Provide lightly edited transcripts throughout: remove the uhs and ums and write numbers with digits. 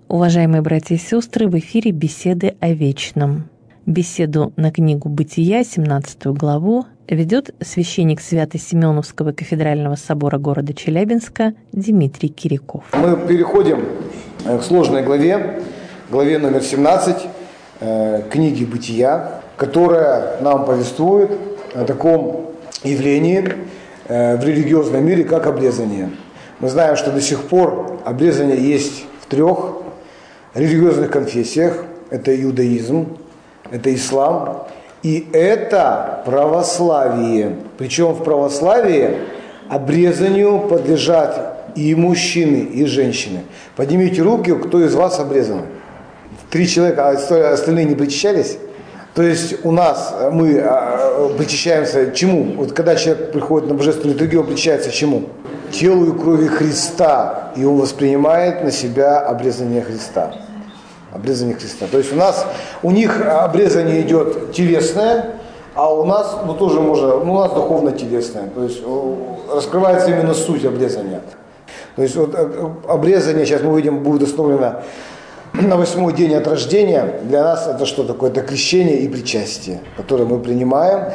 Уважаемые братья и сестры, в эфире «Беседы о вечном». Беседу на книгу «Бытия», 17 главу, ведет священник Свято-Симеоновского кафедрального собора города Челябинска Дмитрий Киряков. Мы переходим к сложной главе номер 17 книги «Бытия», которая нам повествует о таком явлении в религиозном мире, как обрезание. Мы знаем, что до сих пор обрезание есть в 3 религиозных конфессиях. Это иудаизм, это ислам и это православие. Причем в православии обрезанию подлежат и мужчины, и женщины. Поднимите руки, кто из вас обрезан. 3 человека, а остальные не причащались? То есть у нас мы причащаемся чему? Вот когда человек приходит на божественную литургию, он причащается чему? Телу и крови Христа, и он воспринимает на себя обрезание Христа. Обрезание Христа. То есть у них обрезание идет телесное, а у нас, тоже можно, у нас духовно-телесное. То есть раскрывается именно суть обрезания. То есть обрезание, сейчас мы увидим, будет установлено на 8-й день от рождения. Для нас это что такое? Это крещение и причастие, которое мы принимаем.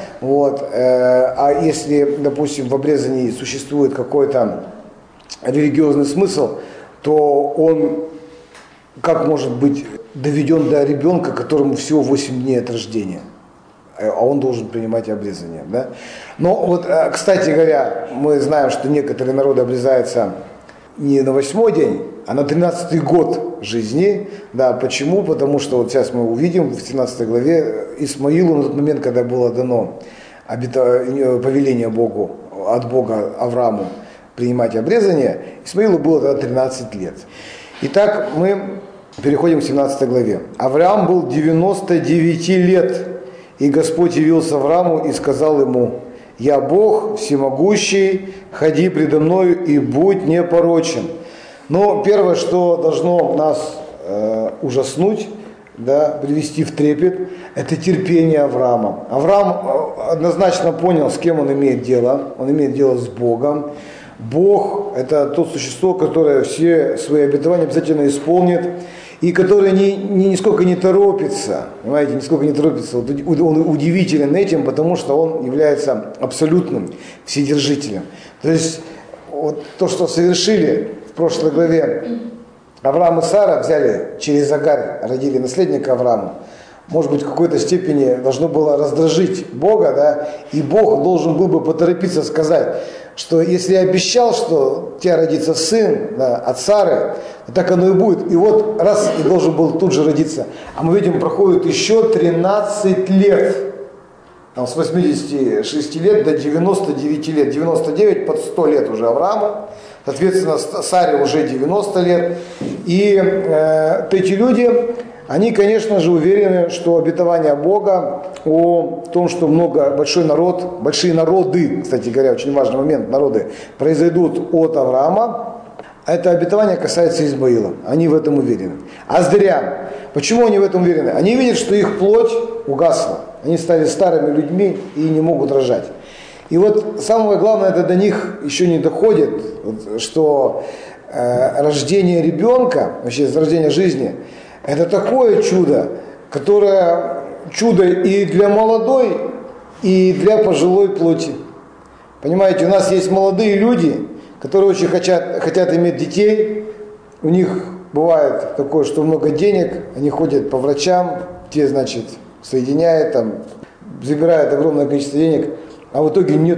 А если, допустим, в обрезании существует какой-то религиозный смысл, то он как может быть доведен до ребенка, которому всего 8 дней от рождения, а он должен принимать обрезание. Да? Но кстати говоря, мы знаем, что некоторые народы обрезаются не на 8-й день, а на 13-й год жизни. Да, почему? Потому что сейчас мы увидим в 17 главе Исмаилу на тот момент, когда было дано повеление Богу, от Бога Аврааму принимать обрезание, Исмаилу было тогда 13 лет. Итак, мы переходим к 17 главе. Авраам был 99 лет, и Господь явился Аврааму и сказал ему: «Я Бог всемогущий, ходи предо мною и будь непорочен». Но первое, что должно нас ужаснуть, привести в трепет, это терпение Авраама. Авраам однозначно понял, с кем он имеет дело. Он имеет дело с Богом. Бог – это то существо, которое все свои обетования обязательно исполнит, и которое нисколько не торопится, понимаете, нисколько не торопится. Он удивителен этим, потому что он является абсолютным вседержителем. То есть то, что совершили в прошлой главе Авраам и Сара, взяли через Агарь, родили наследника Авраама, может быть, в какой-то степени должно было раздражить Бога, и Бог должен был бы поторопиться сказать, что если я обещал, что у тебя родится сын от Сары, то так оно и будет. И раз и должен был тут же родиться. А мы видим, проходит еще 13 лет. С 86 лет до 99 лет. 99 под 100 лет уже Аврааму. Соответственно, Саре уже 90 лет. И эти люди, они, конечно же, уверены, что обетование Бога о том, что большие народы, кстати говоря, очень важный момент, народы произойдут от Авраама, это обетование касается Измаила. Они в этом уверены. А зря. Почему они в этом уверены? Они видят, что их плоть угасла. Они стали старыми людьми и не могут рожать. И самое главное, это до них еще не доходит, что рождение ребенка, вообще рождение жизни, это такое чудо, которое чудо и для молодой, и для пожилой плоти. Понимаете, у нас есть молодые люди, которые очень хотят иметь детей. У них бывает такое, что много денег, они ходят по врачам, те, соединяют, забирают огромное количество денег, а в итоге нет,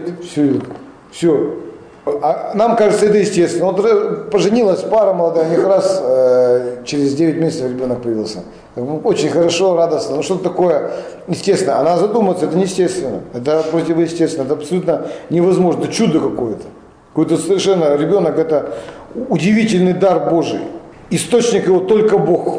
все. А нам кажется, это естественно. Поженилась пара молодая, у них через 9 месяцев ребенок появился. Очень хорошо, радостно. Но что-то такое естественно. А надо задуматься, это неестественно. Это противоестественно. Это абсолютно невозможно. Это чудо какое-то. Какой-то совершенно ребенок, это удивительный дар Божий. Источник его только Бог.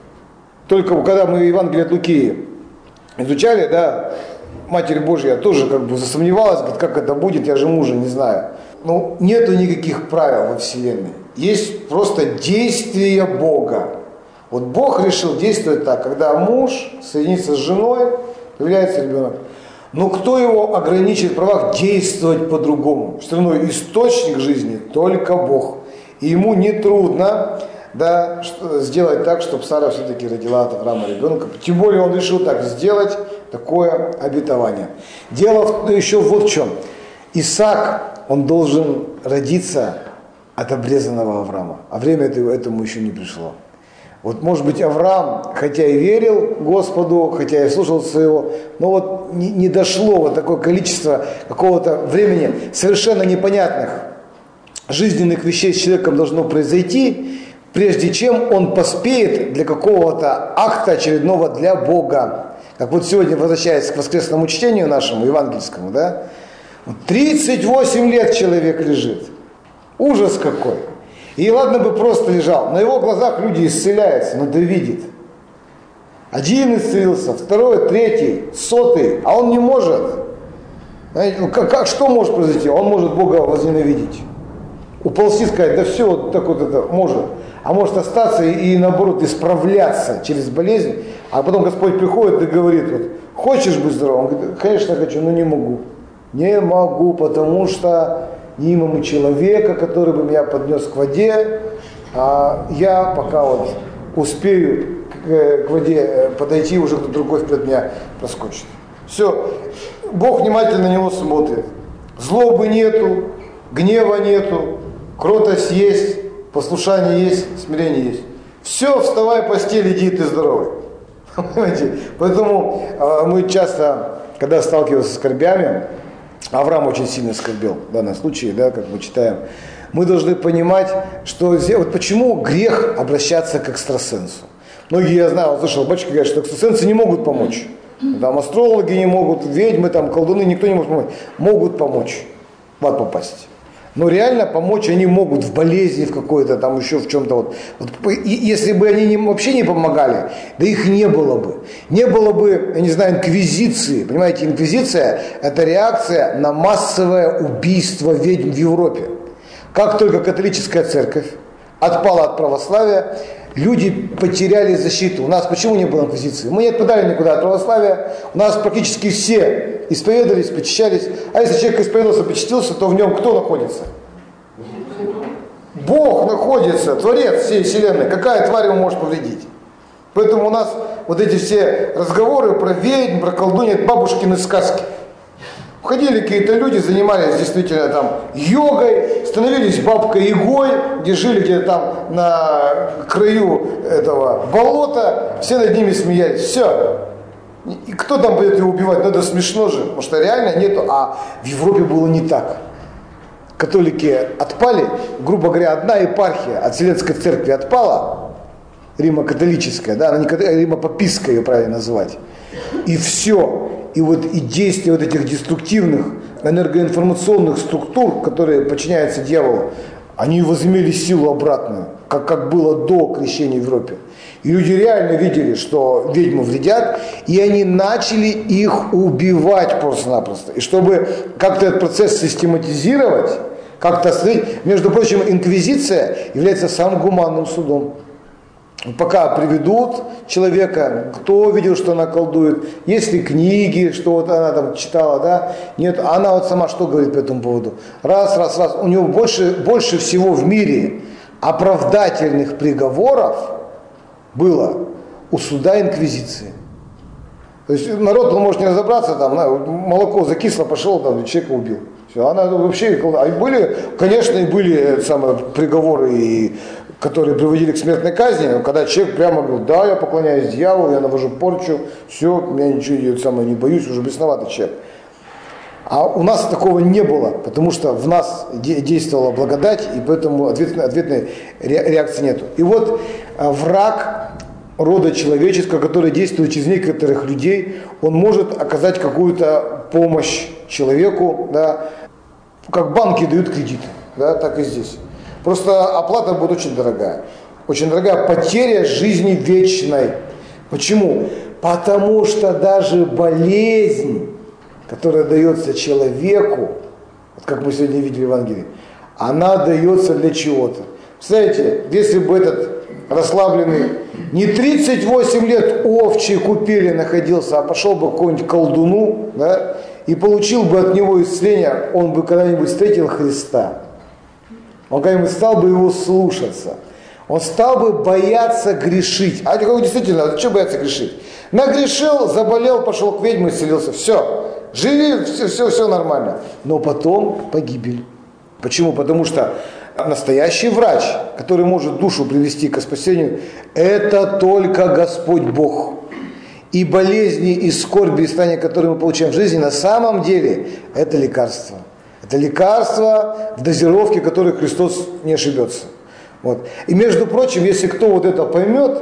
Только когда мы Евангелие от Луки изучали, Матерь Божья тоже засомневалась, говорит, как это будет, я же мужа не знаю. Нету никаких правил во Вселенной. Есть просто действие Бога. Бог решил действовать так, когда муж соединится с женой, появляется ребенок. Но кто его ограничит в правах действовать по-другому? Все равно источник жизни только Бог. И ему нетрудно да, сделать так, чтобы Сара все-таки родила от Авраама ребенка. Тем более он решил так сделать, такое обетование. Дело еще вот в чем. Исаак, он должен родиться от обрезанного Авраама. А время этому еще не пришло. Вот, может быть, Авраам, хотя и верил Господу, хотя и слушался его, но вот не дошло вот такое количество какого-то времени совершенно непонятных жизненных вещей с человеком должно произойти, прежде чем он поспеет для какого-то акта очередного для Бога. Как вот сегодня, возвращаясь к воскресному чтению нашему, евангельскому, да, 38 лет человек лежит. Ужас какой. И ладно бы просто лежал. На его глазах люди исцеляются, но да видит. Один исцелился, второй, третий, 100-й, а он не может. Знаете, что может произойти? Он может Бога возненавидеть. Уползти, сказать, да все, вот так вот это может. А может остаться и наоборот исправляться через болезнь. А потом Господь приходит и говорит, вот, хочешь быть здоровым? Он говорит, конечно хочу, но не могу. Не могу, потому что не имам человека, который бы меня поднес к воде, а я пока вот успею к воде подойти, уже кто-то другой вперед меня проскочит. Все, Бог внимательно на него смотрит. Злобы нету, гнева нету, кротость есть, послушание есть, смирение есть. Все, вставай, постель, иди, ты здоровый. Понимаете? Поэтому мы часто, когда сталкиваемся с скорбями, Авраам очень сильно скорбел в данном случае, да, как мы читаем. Мы должны понимать, что вот почему грех обращаться к экстрасенсу. Многие, я знаю, слышал, батюшки говорят, что экстрасенсы не могут помочь. Там астрологи не могут, ведьмы, там, колдуны, никто не может помочь. Могут помочь в ад попасть. Но реально помочь они могут в болезни, в какой-то там еще в чем-то. Вот, если бы они вообще не помогали, да их не было бы. Не было бы, я не знаю, инквизиции. Понимаете, инквизиция – это реакция на массовое убийство ведьм в Европе. Как только католическая церковь отпала от православия, люди потеряли защиту. У нас почему не было инквизиции? Мы не отпадали никуда от православия. У нас практически все исповедовались, почищались. А если человек исповедовался, почтился, то в нем кто находится? Бог находится, Творец всей вселенной. Какая тварь ему может повредить? Поэтому у нас вот эти все разговоры про ведьм, про колдуньи, это бабушкины сказки. Ходили какие-то люди, занимались действительно там йогой, становились бабкой Ягой, где жили где-то там на краю этого болота, все над ними смеялись. Все. И кто там будет его убивать? Ну это смешно же, потому что реально нету. А в Европе было не так. Католики отпали, грубо говоря, одна епархия от Вселенской церкви отпала, Римо-католическая, да, Римо-папистская ее правильно называть. И все. И вот и действия вот этих деструктивных энергоинформационных структур, которые подчиняются дьяволу, они возымели силу обратную, как было до крещения в Европе. И люди реально видели, что ведьмы вредят, и они начали их убивать просто-напросто. И чтобы как-то этот процесс систематизировать, как-то остановить, между прочим, инквизиция является самым гуманным судом. Пока приведут человека, кто видел, что она колдует, есть ли книги, что вот она там читала, да, нет, она вот сама что говорит по этому поводу? Раз, у него больше всего в мире оправдательных приговоров было у суда инквизиции. То есть народ, он может не разобраться, там, молоко закисло, пошел, там, человека убил. Все, она вообще, а были, конечно, и были самые приговоры, которые приводили к смертной казни, когда человек прямо говорил, да, я поклоняюсь дьяволу, я навожу порчу, все, я ничего не боюсь, уже бесноватый человек. А у нас такого не было, потому что в нас действовала благодать, и поэтому ответной реакции нету. И вот враг рода человеческого, который действует через некоторых людей, он может оказать какую-то помощь человеку, да, как банки дают кредиты, да, так и здесь. Просто оплата будет очень дорогая. Очень дорогая потеря жизни вечной. Почему? Потому что даже болезнь, которая дается человеку, вот как мы сегодня видели в Евангелии, она дается для чего-то. Представляете, если бы этот расслабленный не 38 лет овчий купели находился, а пошел бы к какому-нибудь колдуну, да, и получил бы от него исцеление, он бы когда-нибудь встретил Христа. Он когда-нибудь стал бы его слушаться. Он стал бы бояться грешить. А действительно, что бояться грешить? Нагрешил, заболел, пошел к ведьме, исцелился. Все, живи, все нормально. Но потом погибель. Почему? Потому что настоящий врач, который может душу привести к спасению, это только Господь Бог. И болезни, и скорби, и страдания, которые мы получаем в жизни, на самом деле это лекарство. Это лекарство в дозировке, которой Христос не ошибется. Вот. И между прочим, если кто вот это поймет,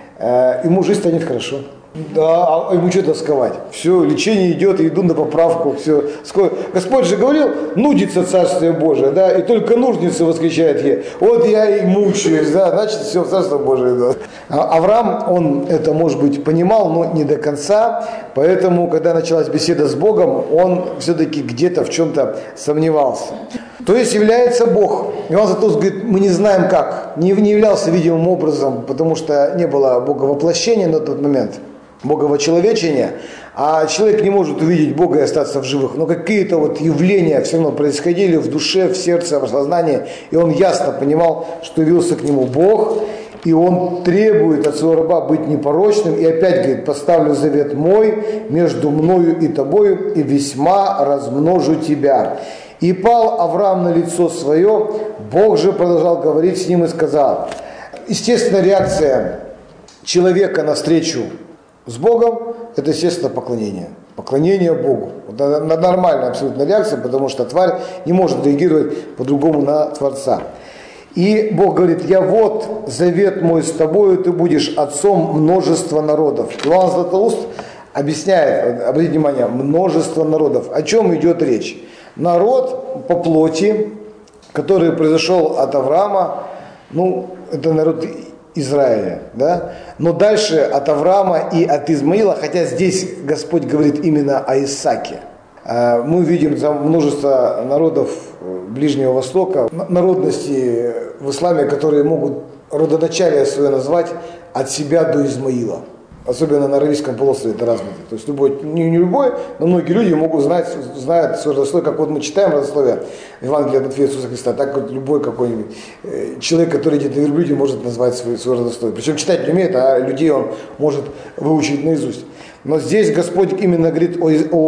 ему жизнь станет хорошо. Да, а ему что тосковать? Все, лечение идет, иду на поправку, все. Господь же говорил, нудится Царствие Божие, да, и только нужницы восклицает ей. Вот я и мучаюсь, да, значит, все в Царство Божие идет. Авраам, он это, может быть, понимал, но не до конца, поэтому, когда началась беседа с Богом, он все-таки где-то в чем-то сомневался. То есть является Бог. Иоанн Златоуст говорит, мы не знаем как, не являлся видимым образом, потому что не было Боговоплощения на тот момент. Боговочеловечения, а человек не может увидеть Бога и остаться в живых. Но какие-то вот явления все равно происходили в душе, в сердце, в сознании, и он ясно понимал, что явился к нему Бог, и он требует от своего раба быть непорочным, и опять говорит, поставлю завет мой между мною и тобою, и весьма размножу тебя. И пал Авраам на лицо свое, Бог же продолжал говорить с ним и сказал. Естественно, реакция человека навстречу с Богом – это, естественно, поклонение. Поклонение Богу. Это нормальная абсолютно реакция, потому что тварь не может реагировать по-другому на Творца. И Бог говорит, я вот завет мой с тобою, ты будешь отцом множества народов. Иоанн Златоуст объясняет, обратите внимание, множество народов. О чем идет речь? Народ по плоти, который произошел от Авраама, это народ Израиля, да? Но дальше от Авраама и от Измаила, хотя здесь Господь говорит именно о Исааке. Мы видим там множество народов Ближнего Востока, народности в исламе, которые могут родоначалие свое назвать от себя до Измаила. Особенно на Аравийском полуострове это развито. То есть любой, не любой, но многие люди могут знают свой родословие, как вот мы читаем родословие в Евангелии от Матфея Иисуса Христа, так вот любой какой-нибудь человек, который идет на верблюде, может назвать свой родословие. Причем читать не умеет, а людей он может выучить наизусть. Но здесь Господь именно говорит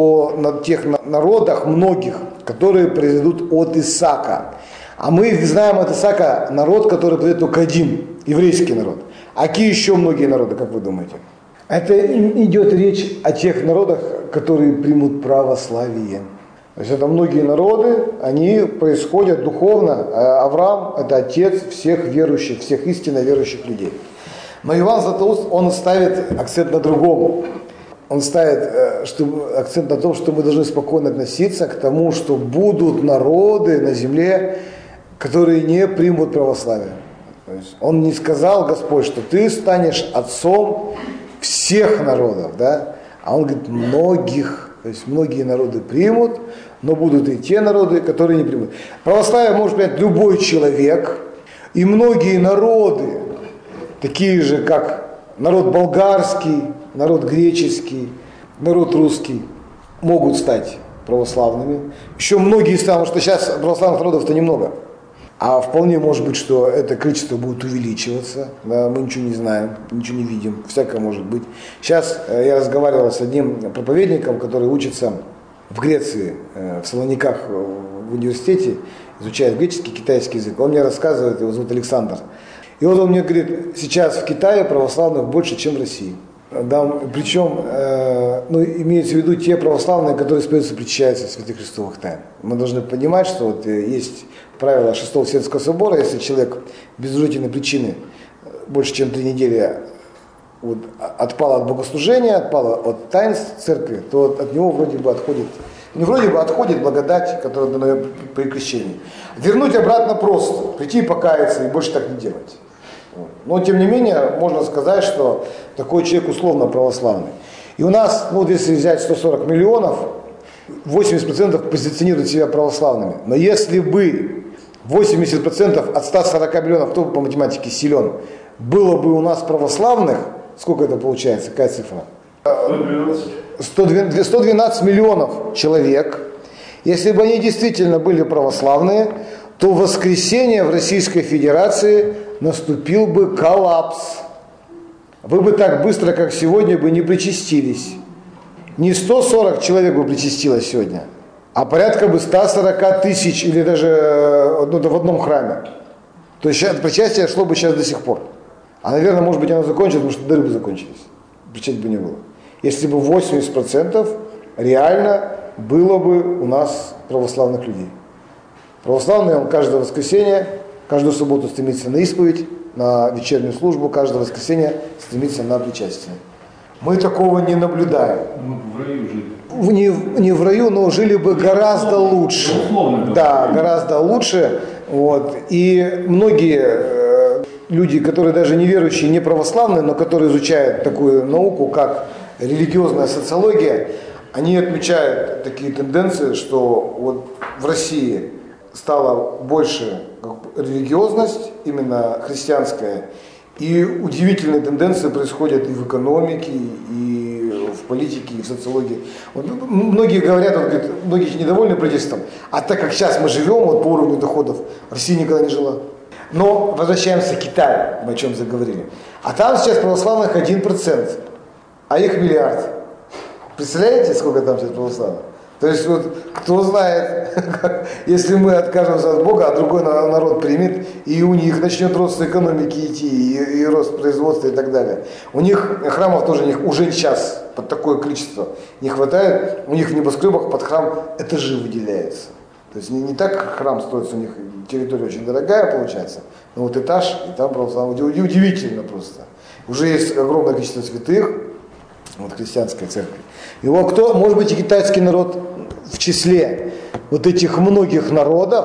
о тех народах многих, которые произойдут от Исаака. А мы знаем от Исаака народ, который произойдет только один, еврейский народ. А какие еще многие народы, как вы думаете? Это идет речь о тех народах, которые примут православие. То есть это многие народы, они происходят духовно. Авраам – это отец всех верующих, всех истинно верующих людей. Но Иоанн Златоуст, он ставит акцент на другом. Он ставит акцент на том, что мы должны спокойно относиться к тому, что будут народы на земле, которые не примут православие. То есть он не сказал, Господь, что ты станешь отцом всех народов, да? А он говорит, многих, то есть многие народы примут, но будут и те народы, которые не примут. Православие может принять любой человек, и многие народы, такие же, как народ болгарский, народ греческий, народ русский, могут стать православными. Еще многие станут, что сейчас православных народов-то немного. А вполне может быть, что это количество будет увеличиваться. Да, мы ничего не знаем, ничего не видим. Всякое может быть. Сейчас я разговаривал с одним проповедником, который учится в Греции, в Салониках в университете, изучает греческий, китайский язык. Он мне рассказывает, его зовут Александр. И вот он мне говорит, сейчас в Китае православных больше, чем в России. Да, причем, имеется в виду те православные, которые исповедуются, причащаются святых христовых тайн. Мы должны понимать, что вот есть правило Шестого Вселенского собора, если человек без уважительной причины больше, чем 3 недели отпал от богослужения, отпал от таинств церкви, то от него вроде бы отходит благодать, которая дана при крещении. Вернуть обратно просто, прийти и покаяться, и больше так не делать. Но, тем не менее, можно сказать, что такой человек условно православный. И у нас, если взять 140 миллионов, 80% позиционируют себя православными. Но если бы 80% от 140 миллионов, кто по математике силен, было бы у нас православных, сколько это получается, какая цифра? 112 миллионов человек. Если бы они действительно были православные, то в воскресенье в Российской Федерации наступил бы коллапс. Вы бы так быстро, как сегодня, бы не причастились. Не 140 человек бы причастилось сегодня, а порядка бы 140 тысяч или даже в одном храме. То есть причастие шло бы сейчас до сих пор. А, наверное, может быть, оно закончилось, потому что дыры бы закончились. Причастия бы не было. Если бы 80% реально было бы у нас православных людей. Православные, он каждое воскресенье, каждую субботу стремится на исповедь, на вечернюю службу, каждое воскресенье стремится на причастие. Мы такого не наблюдаем. Мы в раю жили. Не в раю, но жили бы гораздо лучше. Да, гораздо лучше. Вот. И многие люди, которые даже не верующие, не православные, но которые изучают такую науку, как религиозная социология, они отмечают такие тенденции, что вот в России стала больше религиозность, именно христианская, и удивительные тенденции происходят и в экономике, и в политике, и в социологии. Вот многие говорят, многие недовольны правительством, а так как сейчас мы живем вот, по уровню доходов, Россия никогда не жила. Но возвращаемся к Китаю, мы о чем заговорили. А там сейчас православных 1%, а их миллиард. Представляете, сколько там сейчас православных? То есть вот кто знает, если мы откажемся от Бога, а другой народ примет, и у них начнет рост экономики идти, и рост производства и так далее. У них храмов тоже уже сейчас под такое количество не хватает, у них в небоскребах под храм этажи выделяются. То есть не так храм строится, у них территория очень дорогая получается, но вот этаж, и там православные, удивительно просто. Уже есть огромное количество святых, вот христианской церкви. Его кто, может быть, и китайский народ в числе вот этих многих народов,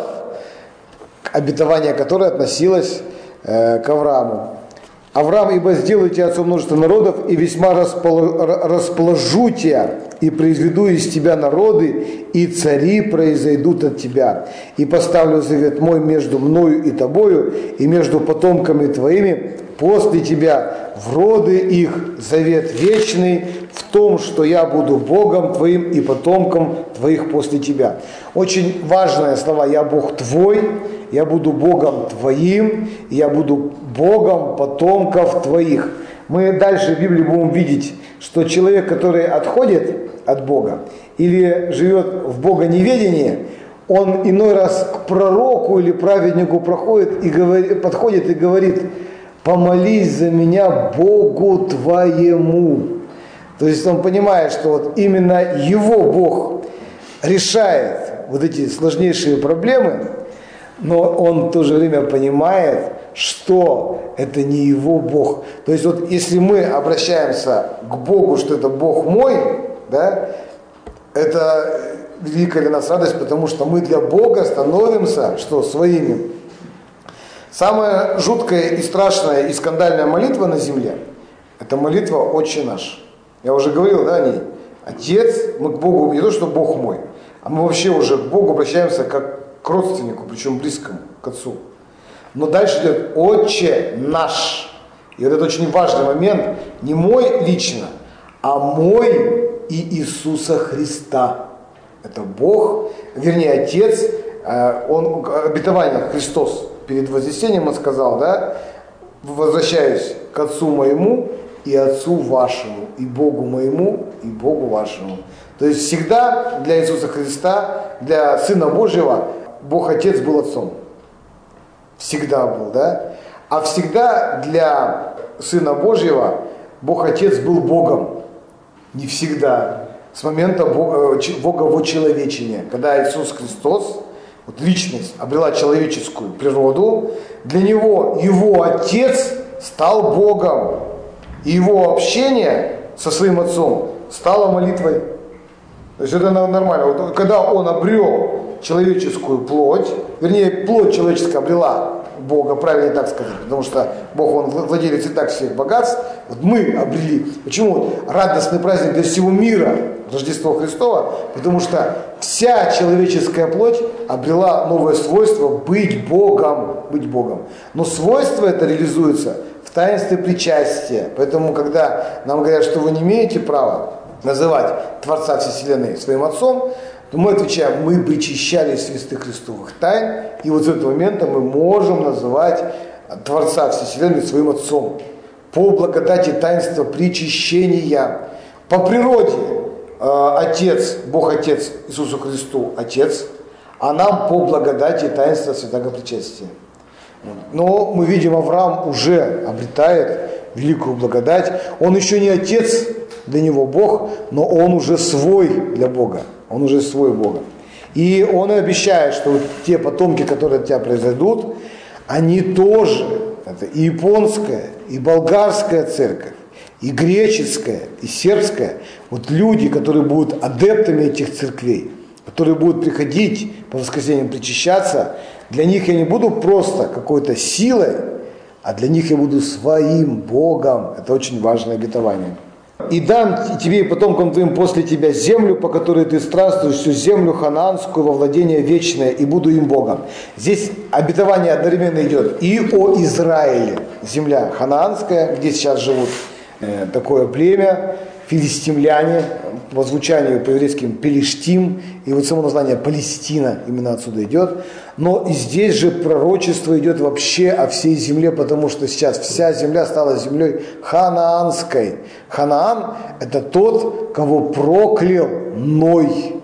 обетование которое относилось к Аврааму. Авраам, ибо сделаю тебя отцом множества народов, и весьма расположу тебя, и произведу из тебя народы, и цари произойдут от тебя. И поставлю завет мой между мною и тобою, и между потомками твоими, после тебя в роды их завет вечный, в том, что я буду Богом твоим и потомком твоих после тебя. Очень важные слова. Я Бог твой, я буду Богом твоим, и я буду Богом потомков твоих. Мы дальше в Библии будем видеть, что человек, который отходит от Бога или живет в богоневедении, он иной раз к пророку или праведнику подходит и говорит: помолись за меня Богу твоему. То есть он понимает, что вот именно его Бог решает вот эти сложнейшие проблемы, но он в то же время понимает, что это не его Бог. То есть вот если мы обращаемся к Богу, что это Бог мой, да, это великая для нас радость, потому что мы для Бога становимся, что, своими. Самая жуткая и страшная и скандальная молитва на земле – это молитва «Отче наш». Я уже говорил, да, о ней. Отец, мы к Богу, не то, что Бог мой, а мы вообще уже к Богу обращаемся как к родственнику, причем близкому, к Отцу. Но дальше идет «Отче наш». И вот это очень важный момент, не мой лично, а мой и Иисуса Христа. Это Бог, вернее Отец, он, обетование Христос перед вознесением он сказал, да, возвращаюсь к Отцу моему и Отцу вашему, и Богу моему, и Богу вашему. То есть всегда для Иисуса Христа, для Сына Божьего, Бог Отец был Отцом. Всегда был, да? А всегда для Сына Божьего Бог Отец был Богом. Не всегда. С момента Богового человечения, когда Иисус Христос, вот личность, обрела человеческую природу, для Него Его Отец стал Богом. И Его общение со Своим Отцом стало молитвой. То есть это нормально. Вот когда Он обрел человеческую плоть, вернее, плоть человеческая обрела Бога, правильно так сказать, потому что Бог, Он владелец и так всех богатств, вот мы обрели. Почему радостный праздник для всего мира, Рождество Христово? Потому что вся человеческая плоть обрела новое свойство быть Богом, быть Богом. Но свойство это реализуется в таинстве причастия. Поэтому, когда нам говорят, что вы не имеете права называть Творца всей Вселенной своим Отцом, то мы отвечаем, мы причащались святых Христовых тайн, и вот с этого момента мы можем называть Творца всей Вселенной своим Отцом. По благодати таинства причащения. По природе Отец, Бог Отец Иисусу Христу Отец, а нам по благодати таинства святого причастия. Но мы видим, Авраам уже обретает великую благодать. Он еще не Отец для него Бог, но он уже свой для Бога. Он уже свой Бога. И он обещает, что вот те потомки, которые от тебя произойдут, они тоже, это и японская, и болгарская церковь, и греческая, и сербская, вот люди, которые будут адептами этих церквей, которые будут приходить по воскресеньям причащаться, для них я не буду просто какой-то силой, а для них я буду своим Богом. Это очень важное обетование. «И дам тебе и потомкам твоим после тебя землю, по которой ты странствуешь, всю землю ханаанскую во владение вечное, и буду им Богом». Здесь обетование одновременно идет и о Израиле, земля ханаанская, где сейчас живут такое племя, филистимляне, по звучанию по-еврейски Пелиштим, и вот само название Палестина именно отсюда идет. Но и здесь же пророчество идет вообще о всей земле, потому что сейчас вся земля стала землей ханаанской. Ханаан – это тот, кого проклял Ной.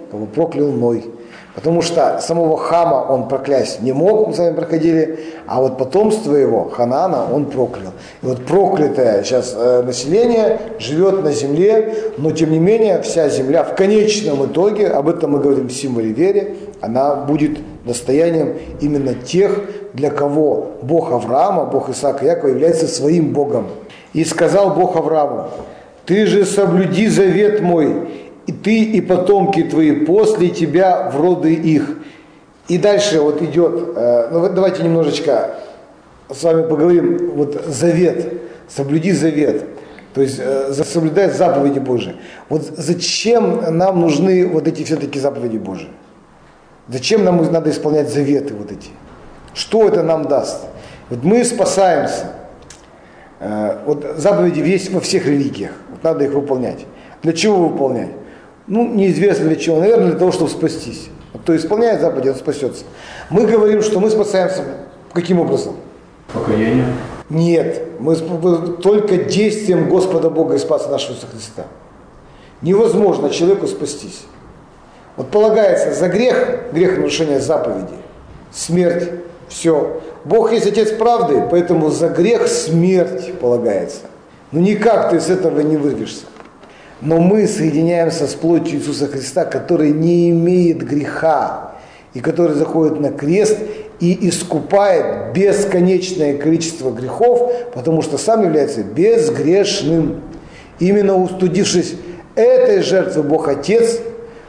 Потому что самого Хама он проклясть не мог, мы с вами проходили, а вот потомство его, Ханаана, он проклял. И вот проклятое сейчас население живет на земле, но тем не менее вся земля в конечном итоге, об этом мы говорим в символе веры, она будет достоянием именно тех, для кого Бог Авраама, Бог Исаака и Якова является своим Богом. И сказал Бог Аврааму: «Ты же соблюди завет мой, и ты, и потомки твои после тебя в роды их». И дальше вот идет, давайте немножечко с вами поговорим, вот завет, соблюди завет, то есть соблюдать заповеди Божии. Вот зачем нам нужны вот эти все-таки заповеди Божии? Зачем нам надо исполнять заветы вот эти? Что это нам даст? Вот мы спасаемся. Вот заповеди есть во всех религиях, вот надо их выполнять. Для чего выполнять? Неизвестно для чего. Наверное, для того, чтобы спастись. Вот кто исполняет заповеди, он спасется. Мы говорим, что мы спасаемся каким образом? Покаяние. Нет. Мы только действием Господа Бога и Спаса нашего Иисуса Христа. Невозможно человеку спастись. Вот полагается за грех нарушения заповеди, смерть, все. Бог есть Отец правды, поэтому за грех смерть полагается. Но никак ты с этого не вырвешься. Но мы соединяемся с плотью Иисуса Христа, который не имеет греха, и который заходит на крест и искупает бесконечное количество грехов, потому что сам является безгрешным. Именно устудившись этой жертвы Бог Отец,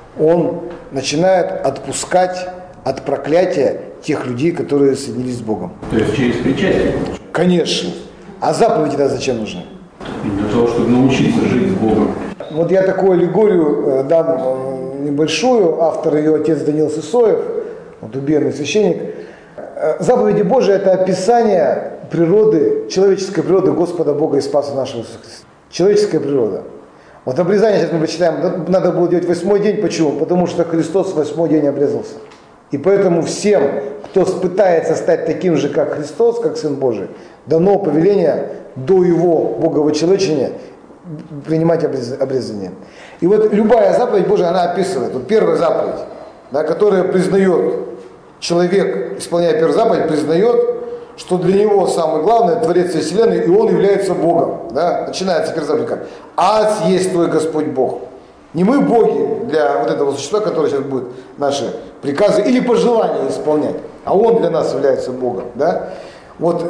Он начинает отпускать от проклятия тех людей, которые соединились с Богом. То есть через причастие? Конечно. А заповеди тогда зачем нужны? Для того, чтобы научиться жить с Богом. Вот я такую аллегорию дам небольшую, автор ее отец Даниил Сысоев, вот убиенный священник. Заповеди Божии – это описание природы, человеческой природы Господа Бога и Спаса нашего Иисуса Христа. Человеческая природа. Вот обрезание сейчас мы почитаем, надо было делать 8-й день. Почему? Потому что Христос в 8-й день обрезался. И поэтому всем, кто пытается стать таким же, как Христос, как Сын Божий, дано повеление до Его боговочеловечения принимать обрезание. И вот любая заповедь Божия, она описывает. Вот первая заповедь, да, которая признает, человек, исполняя первую заповедь, признает, что для него самое главное – Творец всей Вселенной, и он является Богом. Да? Начинается первая заповедь как: «Аз есть твой Господь Бог». Не мы боги для вот этого существа, которое сейчас будет наши приказы или пожелания исполнять, а он для нас является Богом. Да? Вот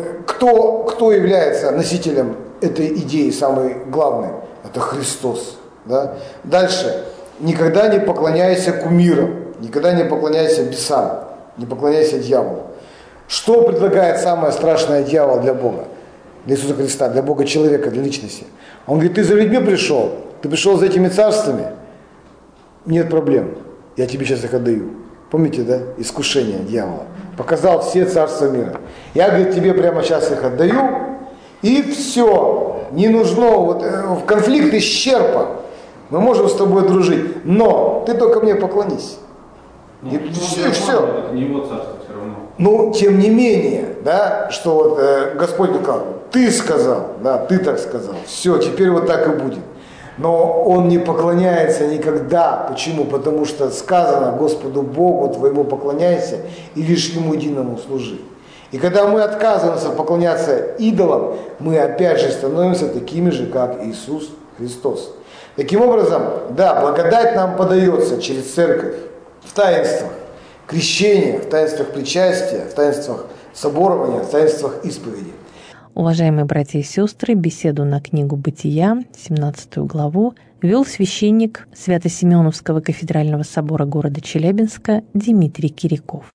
кто является носителем этой идеи, самой главной? Это Христос. Да? Дальше. Никогда не поклоняйся кумирам, никогда не поклоняйся бесам, не поклоняйся дьяволу. Что предлагает самое страшное дьявол для Бога, для Иисуса Христа, для Бога человека, для личности? Он говорит: ты за людьми пришел, ты пришел за этими царствами, нет проблем, я тебе сейчас их отдаю. Помните, да, искушение дьявола? Показал все царства мира. Я, говорит, тебе прямо сейчас их отдаю, и все, не нужно, вот в конфликт исчерпан. Мы можем с тобой дружить, но ты только мне поклонись. Ну, И все. Это не его царство все равно. Но тем не менее, да, что вот Господь сказал, ты сказал, да, ты так сказал, все, теперь вот так и будет. Но он не поклоняется никогда. Почему? Потому что сказано Господу Богу твоему поклоняйся и лишь Ему единому служи. И когда мы отказываемся поклоняться идолам, мы опять же становимся такими же, как Иисус Христос. Таким образом, да, благодать нам подается через церковь в таинствах крещения, в таинствах причастия, в таинствах соборования, в таинствах исповеди. Уважаемые братья и сестры, беседу на книгу «Бытия», 17 главу, вел священник Свято-Симеоновского кафедрального собора города Челябинска Дмитрий Киряков.